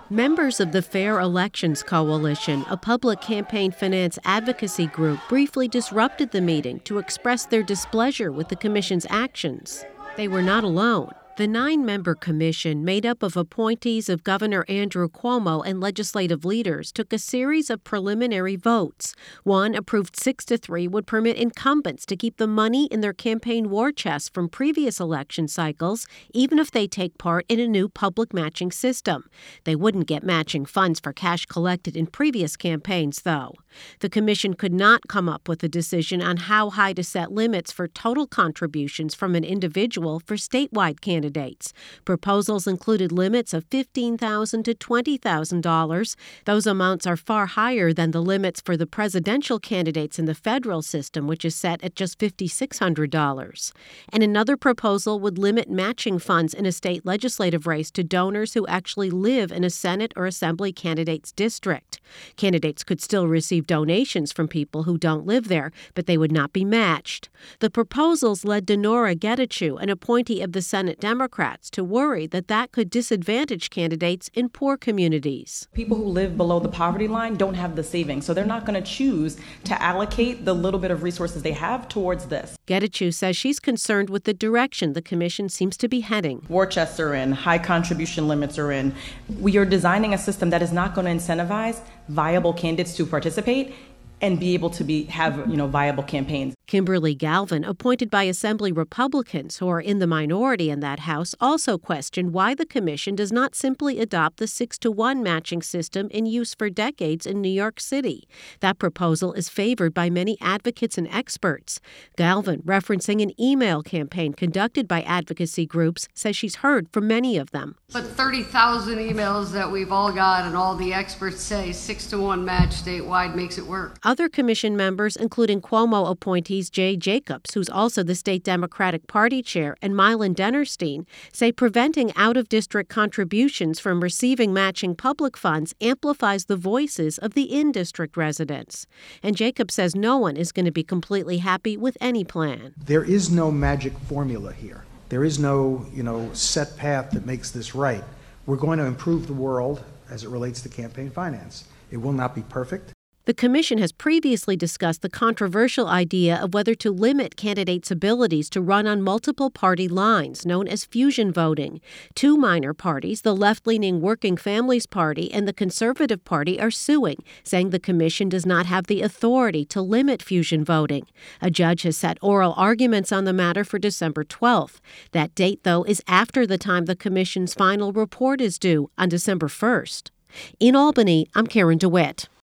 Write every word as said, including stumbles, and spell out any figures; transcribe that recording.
Members of the Fair Elections Coalition, a public campaign finance advocacy group, briefly disrupted the meeting to express their displeasure with the commission's actions. They were not alone. The nine-member commission, made up of appointees of Governor Andrew Cuomo and legislative leaders, took a series of preliminary votes. One, approved six to three, would permit incumbents to keep the money in their campaign war chest from previous election cycles, even if they take part in a new public matching system. They wouldn't get matching funds for cash collected in previous campaigns, though. The commission could not come up with a decision on how high to set limits for total contributions from an individual for statewide candidates. Proposals included limits of fifteen thousand dollars to twenty thousand dollars. Those amounts are far higher than the limits for the presidential candidates in the federal system, which is set at just five thousand six hundred dollars. And another proposal would limit matching funds in a state legislative race to donors who actually live in a Senate or Assembly candidate's district. Candidates could still receive donations from people who don't live there, but they would not be matched. The proposals led Dinora Getachew, an appointee of the Senate Democrats, to worry that that could disadvantage candidates in poor communities. People who live below the poverty line don't have the savings, so they're not going to choose to allocate the little bit of resources they have towards this. Getachew says she's concerned with the direction the commission seems to be heading. War chests are in, high contribution limits are in. We are designing a system that is not going to incentivize viable candidates to participate and be able to be have, you know, viable campaigns. Kimberly Galvin, appointed by Assembly Republicans who are in the minority in that House, also questioned why the commission does not simply adopt the six to one matching system in use for decades in New York City. That proposal is favored by many advocates and experts. Galvin, referencing an email campaign conducted by advocacy groups, says she's heard from many of them. But thirty thousand emails that we've all got and all the experts say six to one match statewide makes it work. Other commission members, including Cuomo appointees Jay Jacobs, who's also the state Democratic Party chair, and Mylan Dennerstein, say preventing out-of-district contributions from receiving matching public funds amplifies the voices of the in-district residents. And Jacobs says no one is going to be completely happy with any plan. There is no magic formula here. There is no, you know, set path that makes this right. We're going to improve the world as it relates to campaign finance. It will not be perfect. The commission has previously discussed the controversial idea of whether to limit candidates' abilities to run on multiple party lines, known as fusion voting. Two minor parties, the left-leaning Working Families Party and the Conservative Party, are suing, saying the commission does not have the authority to limit fusion voting. A judge has set oral arguments on the matter for December twelfth. That date, though, is after the time the commission's final report is due, on December first. In Albany, I'm Karen DeWitt.